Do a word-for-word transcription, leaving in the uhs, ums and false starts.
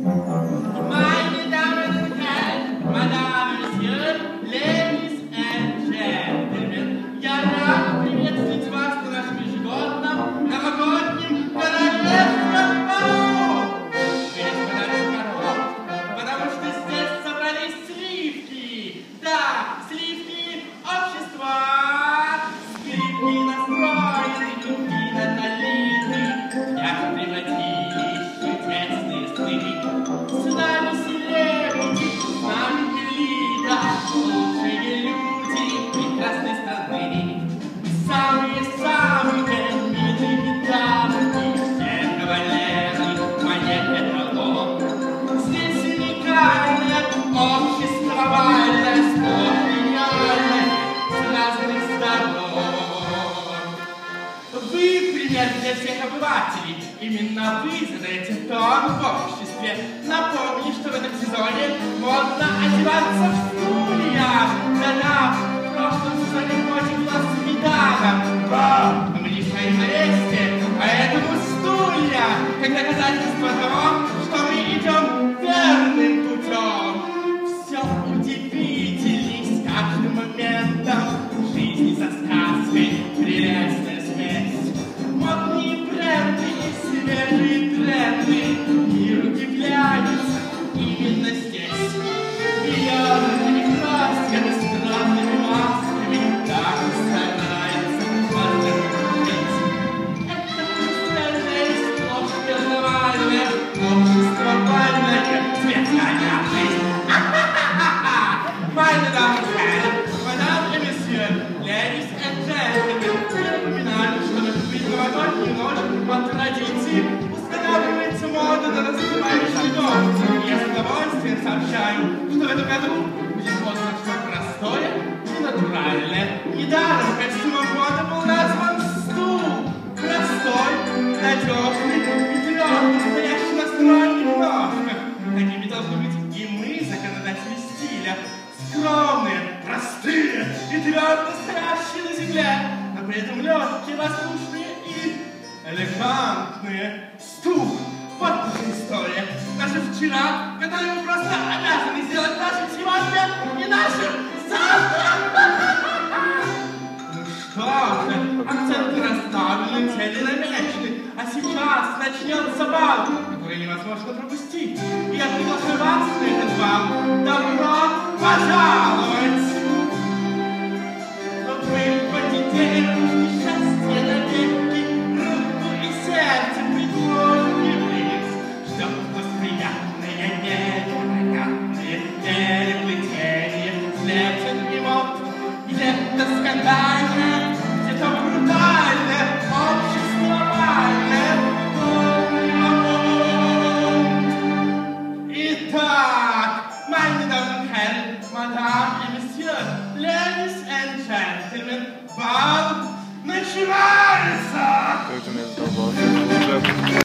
Meine Damen und Herren, Madame, Monsieur, Ladies and Gentlemen, я рад приветствовать вас на нашем ежегодном новогоднем королевском балу! Здесь подают коров, потому что здесь собрались сливки. Да, сливки общества. Сливки настроены, любви налиты, я превратились в чудесные сны. С нами селебрити, с нами элита, лучшие люди прекрасной страны. Самые-самые милые дамы, все кавалеры, моя эталон. Здесь уникальное общество бальное, сплошь гениальное, с разных сторон. Вы пример для всех обывателей. Именно вы задаете тон в обществе. Напомню, что в этом сезоне модно одеваться в стулья. Да-да, в прошлом сезоне моде была свидана. Вау, мы не стоим на месте, поэтому стулья, как доказательство того, что мы идем верным путем. Все удивительней с каждым моментом. Жизнь со сказкой, прелестная смесь. Модные бренды и свежие тренды. Мир удивляется именно здесь. Яркими красками, странными масками, так старается познакомить. Это пустельное, сплошь карнавальное общество бальное, цветная жизнь. Meine Damen und Herren, Madame et Monsieur, Ladies and Gentlemen, я напоминаю, что в эту предновогоднюю ночь по традиции устанавливается мода на наступающий год. Я с удовольствием сообщаю, что в этом году будет модно все простое и натуральное. Недаром костюмом года был назван стул. Простой, надежный и твердый, стоящий на стройных ножках. Такими должны быть и мы, законодатели стиля. Скромные, простые и твердо стоящие на земле, но при этом легкие, воздушные и элегантные. Стул. Вот наша история. Даже вчера, которую мы просто обязаны сделать нашим сегодня и нашим завтра. Ну что же, акценты расставлены, цели намечены. А сейчас начнется бал, который невозможно пропустить. И я приглашаю вас на этот бал. Добро пожаловать! Вы хотите счастье навеки, руку и сердце предложим и принц, чтоб восприятное, невероятное переплетение слепцев и мод, где-то скандальное, где-то брутальное, общество бальное. Итак, meine Damen und Herren, Madame et Monsieur, Ladies and Gentlemen, бал начинается!